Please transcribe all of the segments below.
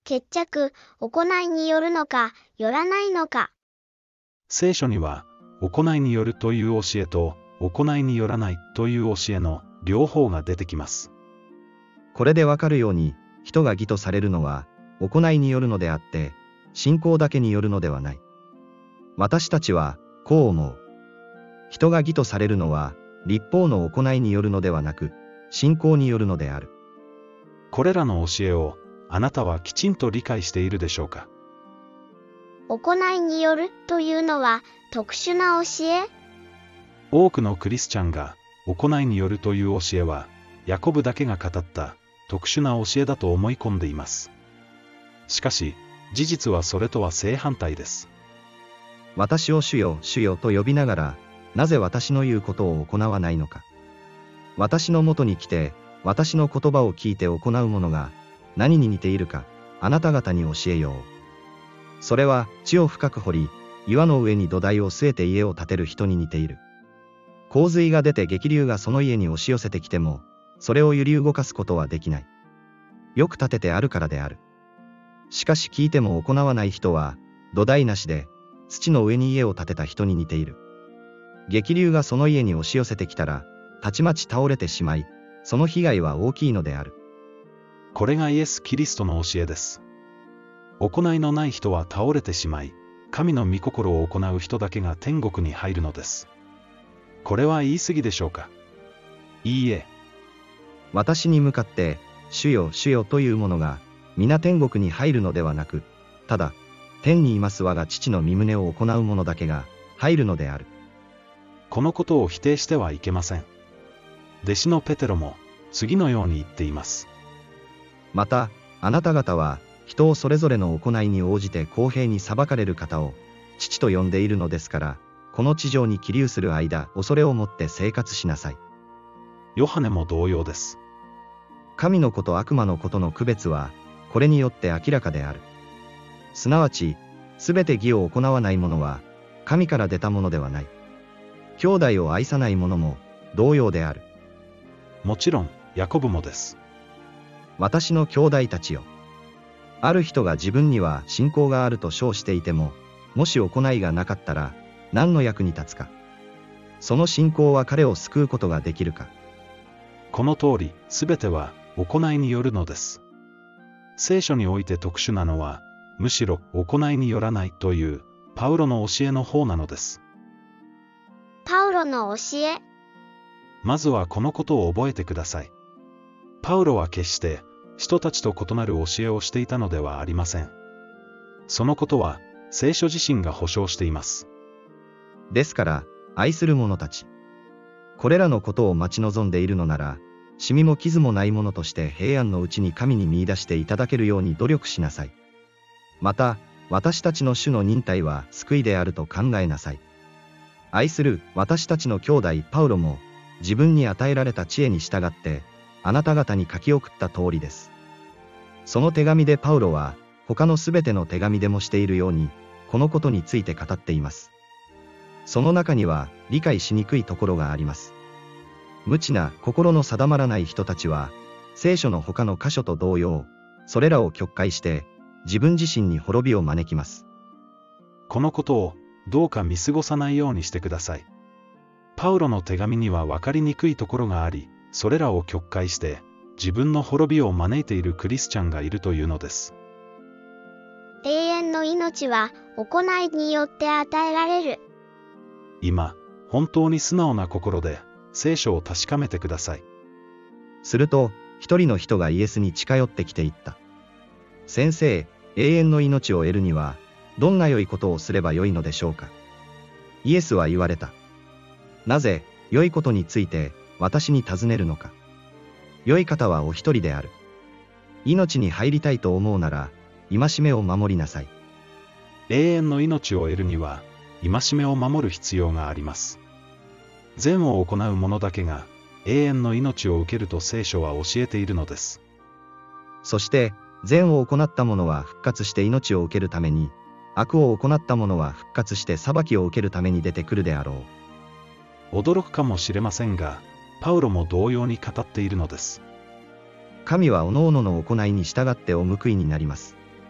決着、行いによるのか、よらないのか。 聖書には、行いによるという教えと、行いによらないという教えの両方が出てきます。 これでわかるように、人が義とされるのは、行いによるのであって、信仰だけによるのではない。私たちは、こう思う。人が義とされるのは、律法の行いによるのではなく、信仰によるのである。 これらの教えを、あなたはきちんと理解しているでしょうか。 行いによるというのは、特殊な教え？ 多くのクリスチャンが、行いによるという教えは、ヤコブだけが語った特殊な教えだと思い込んでいます。しかし、事実はそれとは正反対です。 私を主よ、主よと呼びながら、なぜ私の言うことを行わないのか。私のもとに来て、私の言葉を聞いて行うものが、何に似ているか、あなた方に教えよう。それは、地を深く掘り、岩の上に土台を据えて家を建てる人に似ている。洪水が出て激流がその家に押し寄せてきても、それを揺り動かすことはできない。よく建ててあるからである。しかし聞いても行わない人は、土台なしで、土の上に家を建てた人に似ている。激流がその家に押し寄せてきたら、たちまち倒れてしまい、その被害は大きいのである。 これがイエス・キリストの教えです。行いのない人は倒れてしまい、神の御心を行う人だけが天国に入るのです。これは言い過ぎでしょうか。いいえ。 私に向かって、主よ、主よという者が、皆天国に入るのではなく、ただ、天にいます我が父の御旨を行う者だけが、入るのである。 このことを否定してはいけません。弟子のペテロも、次のように言っています。 また、あなた方は、人をそれぞれの行いに応じて公平に裁かれる方を、父と呼んでいるのですから、この地上に起立する間、恐れをもって生活しなさい。 ヨハネも同様です。 神の子と悪魔のことの区別は、これによって明らかである。すなわち、すべて義を行わない者は、神から出たものではない。兄弟を愛さない者も、同様である。 もちろん、ヤコブもです。 私の兄弟たちよ。ある人が自分には信仰があると称していても、もし行いがなかったら、何の役に立つか。その信仰は彼を救うことができるか。 この通り、すべては行いによるのです。聖書において特殊なのは、むしろ行いによらないという、パウロの教えの方なのです。 パウロの教え。 まずはこのことを覚えてください。パウロは決して、人たちと異なる教えをしていたのではありません。そのことは、聖書自身が保証しています。 ですから、愛する者たち。これらのことを待ち望んでいるのなら、シミも傷もないものとして平安のうちに神に見出していただけるように努力しなさい。また、私たちの主の忍耐は救いであると考えなさい。愛する私たちの兄弟パウロも、自分に与えられた知恵に従って、あなた方に書き送った通りです。その手紙でパウロは、他のすべての手紙でもしているように、このことについて語っています。その中には、理解しにくいところがあります。無知な心の定まらない人たちは、聖書の他の箇所と同様、それらを曲解して、自分自身に滅びを招きます。 このことを、どうか見過ごさないようにしてください。パウロの手紙には分かりにくいところがあり、それらを曲解して、自分の滅びを招いているクリスチャンがいるというのです。 永遠の命は、行いによって与えられる。 今、本当に素直な心で、聖書を確かめてください。 すると、一人の人がイエスに近寄ってきて言った。先生、永遠の命を得るには、どんな良いことをすればよいのでしょうか。イエスは言われた。なぜ、良いことについて、私に尋ねるのか。良い方はお一人である。命に入りたいと思うなら、戒めを守りなさい。 永遠の命を得るには、戒めを守る必要があります。善を行う者だけが、永遠の命を受けると聖書は教えているのです。 そして、善を行った者は復活して命を受けるために、悪を行った者は復活して裁きを受けるために出てくるであろう。驚くかもしれませんが、パウロも同様に語っているのです。 神はおのおのの行いに従ってお報いになります。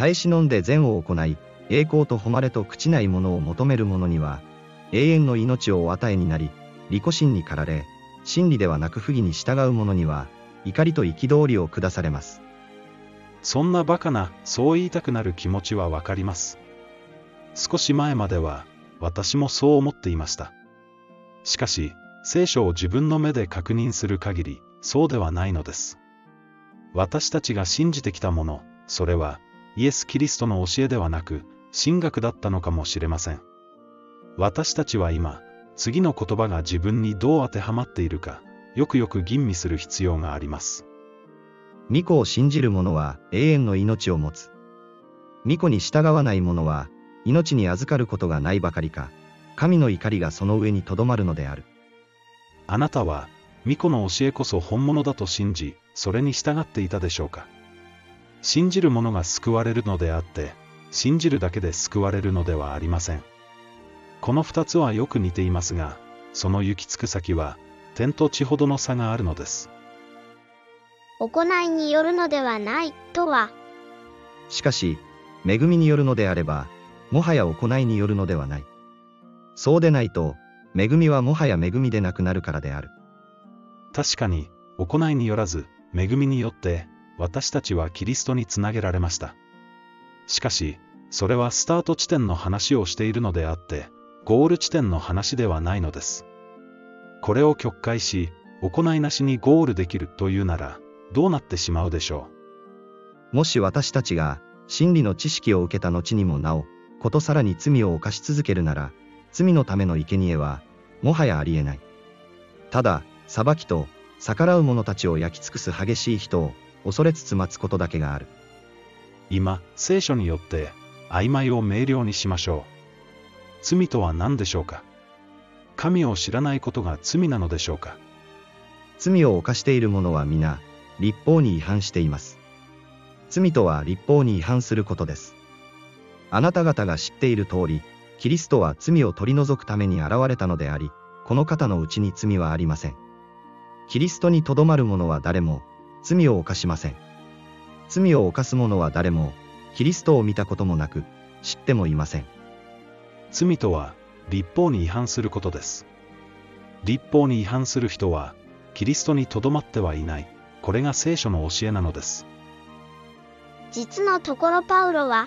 耐え忍んで善を行い、栄光と誉れと朽ちないものを求める者には、永遠の命をお与えになり、利己心に駆られ、真理ではなく不義に従う者には、怒りと憤りを下されます。 そんなバカな、そう言いたくなる気持ちはわかります。少し前までは、私もそう思っていました。しかし、聖書を自分の目で確認する限り、そうではないのです。私たちが信じてきたもの、それは、イエス・キリストの教えではなく、神学だったのかもしれません。私たちは今、次の言葉が自分にどう当てはまっているか、よくよく吟味する必要があります。 御子を信じる者は永遠の命を持つ。御子に従わない者は、命に預かることがないばかりか、神の怒りがその上にとどまるのである。 あなたは、御子の教えこそ本物だと信じ、それに従っていたでしょうか。信じる者が救われるのであって、信じるだけで救われるのではありません。この二つはよく似ていますが、その行き着く先は、天と地ほどの差があるのです。 行いによるのではないとは。 しかし、恵みによるのであれば、もはや行いによるのではない。そうでないと、恵みはもはや恵みでなくなるからである。 確かに、行いによらず、恵みによって、私たちはキリストにつなげられました。しかし、それはスタート地点の話をしているのであって、ゴール地点の話ではないのです。これを曲解し、行いなしにゴールできるというなら、どうなってしまうでしょう。もし私たちが、真理の知識を受けた後にもなお、ことさらに罪を犯し続けるなら、罪のための生贄は、もはやありえない。ただ、裁きと、逆らう者たちを焼き尽くす激しい人を、恐れつつ待つことだけがある。 今、聖書によって、曖昧を明瞭にしましょう。罪とは何でしょうか。神を知らないことが罪なのでしょうか。 罪を犯している者は皆、律法に違反しています。罪とは律法に違反することです。あなた方が知っている通り、キリストは罪を取り除くために現れたのであり、この方のうちに罪はありません。キリストにとどまる者は誰も、罪を犯しません。罪を犯す者は誰も、キリストを見たこともなく、知ってもいません。 罪とは、律法に違反することです。律法に違反する人は、キリストにとどまってはいない。これが聖書の教えなのです。 実のところパウロは、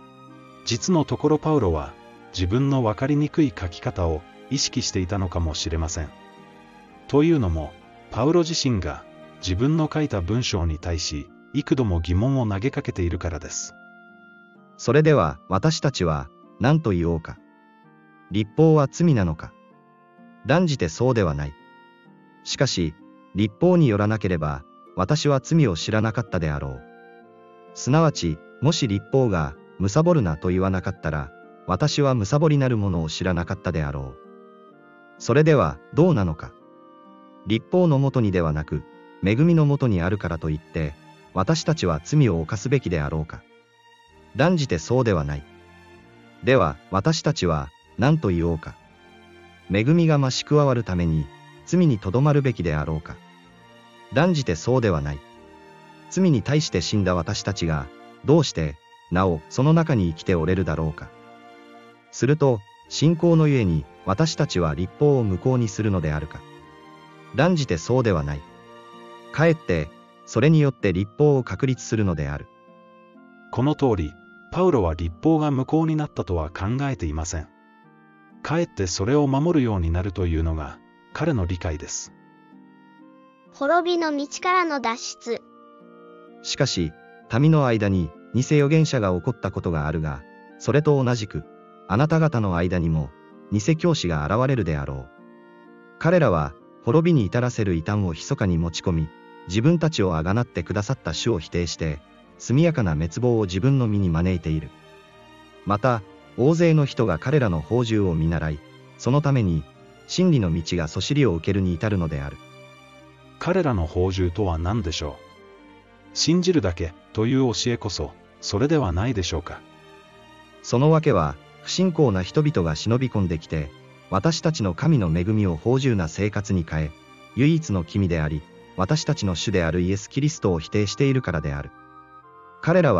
自分の分かりにくい書き方を意識していたのかもしれません。というのも、パウロ自身が自分の書いた文章に対し、幾度も疑問を投げかけているからです。 それでは私たちは何と言おうか。律法は罪なのか。断じてそうではない。しかし、律法によらなければ、私は罪を知らなかったであろう。すなわち、もし律法が、貪るなと言わなかったら、私は貪りなるものを知らなかったであろう。それでは、どうなのか。律法のもとにではなく、恵みのもとにあるからといって、私たちは罪を犯すべきであろうか。断じてそうではない。では、私たちは、何と言おうか。恵みが増し加わるために、罪にとどまるべきであろうか。断じてそうではない。罪に対して死んだ私たちが、どうして、なお、その中に生きておれるだろうか。すると、信仰のゆえに、私たちは律法を無効にするのであるか。断じてそうではない。かえって、それによって律法を確立するのである。 この通り、パウロは律法が無効になったとは考えていません。かえってそれを守るようになるというのが、彼の理解です。 滅びの道からの脱出。 しかし、民の間に偽預言者が起こったことがあるが、それと同じく、あなた方の間にも、偽教師が現れるであろう。彼らは、滅びに至らせる異端を密かに持ち込み、自分たちをあがなってくださった主を否定して、速やかな滅亡を自分の身に招いている。また、大勢の人が彼らの放縦を見習い、そのために、真理の道がそしりを受けるに至るのである。 彼らの放縦とは何でしょう。信じるだけという教えこそ、それではないでしょうか。 そのわけは、不信仰な人々が忍び込んできて、私たちの神の恵みを放縦な生活に変え、唯一の君であり、私たちの主であるイエス・キリストを否定しているからである。彼らは、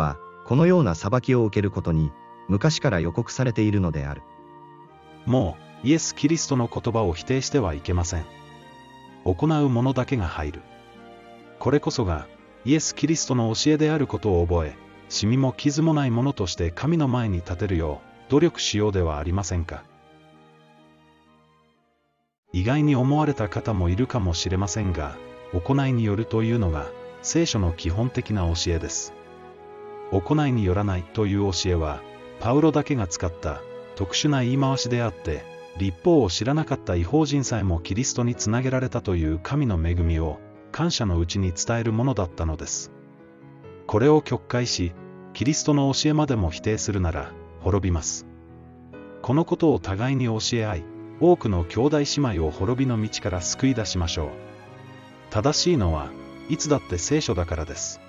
このような裁きを受けることに、昔から予告されているのである。 もう、イエス・キリストの言葉を否定してはいけません。行う者だけが入る。これこそが、イエス・キリストの教えであることを覚え、シミも傷もない者として神の前に立てるよう、努力しようではありませんか。意外に思われた方もいるかもしれませんが、行いによるというのが、聖書の基本的な教えです。行いによらないという教えは、パウロだけが使った特殊な言い回しであって、律法を知らなかった異邦人さえもキリストにつなげられたという神の恵みを感謝のうちに伝えるものだったのです。これを曲解し、キリストの教えまでも否定するなら、滅びます。このことを互いに教え合い、多くの兄弟姉妹を滅びの道から救い出しましょう。正しいのは、いつだって聖書だからです。